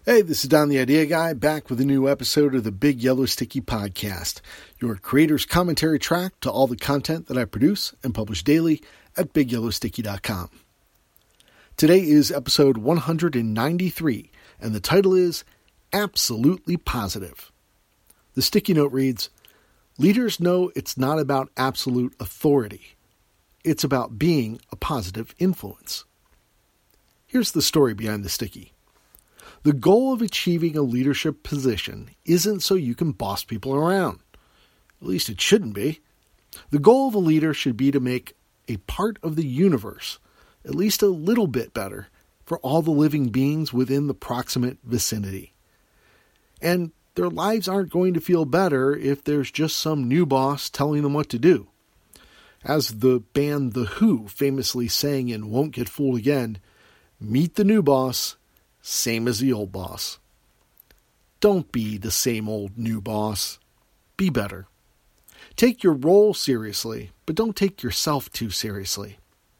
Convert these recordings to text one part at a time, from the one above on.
Hey, this is Don the Idea Guy, back with a new episode of the Big Yellow Sticky Podcast, your creator's commentary track to all the content that I produce and publish daily at BigYellowSticky.com. Today is episode 193, and the title is Absolutely Positive. The sticky note reads, "Leaders know it's not about absolute authority. It's about being a positive influence." Here's the story behind the sticky. The goal of achieving a leadership position isn't so you can boss people around. At least it shouldn't be. The goal of a leader should be to make a part of the universe at least a little bit better for all the living beings within the proximate vicinity. And their lives aren't going to feel better if there's just some new boss telling them what to do. As the band The Who famously sang in Won't Get Fooled Again, meet the new boss, same as the old boss. Don't be the same old new boss. Be better. Take your role seriously, but don't take yourself too seriously.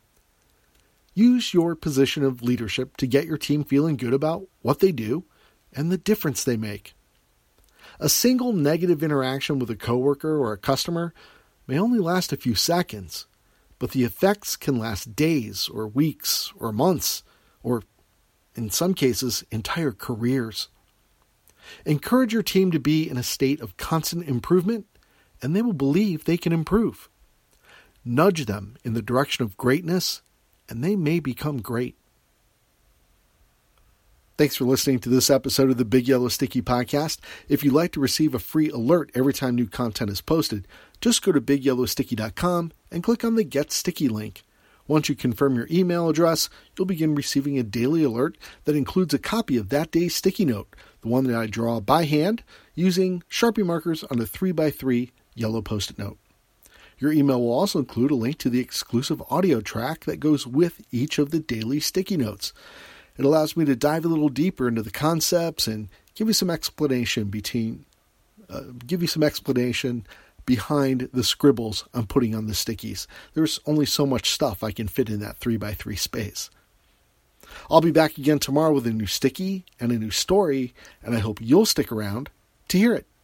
Use your position of leadership to get your team feeling good about what they do and the difference they make. A single negative interaction with a coworker or a customer may only last a few seconds, but the effects can last days or weeks or months or in some cases, entire careers. Encourage your team to be in a state of constant improvement, and they will believe they can improve. Nudge them in the direction of greatness, and they may become great. Thanks for listening to this episode of the Big Yellow Sticky Podcast. If you'd like to receive a free alert every time new content is posted, just go to BigYellowSticky.com and click on the Get Sticky link. Once you confirm your email address, you'll begin receiving a daily alert that includes a copy of that day's sticky note, the one that I draw by hand using Sharpie markers on a 3x3 yellow Post-it note. Your email will also include a link to the exclusive audio track that goes with each of the daily sticky notes. It allows me to dive a little deeper into the concepts and give you some explanation behind the scribbles I'm putting on the stickies. There's only so much stuff I can fit in that 3x3 space. I'll be back again tomorrow with a new sticky and a new story, and I hope you'll stick around to hear it.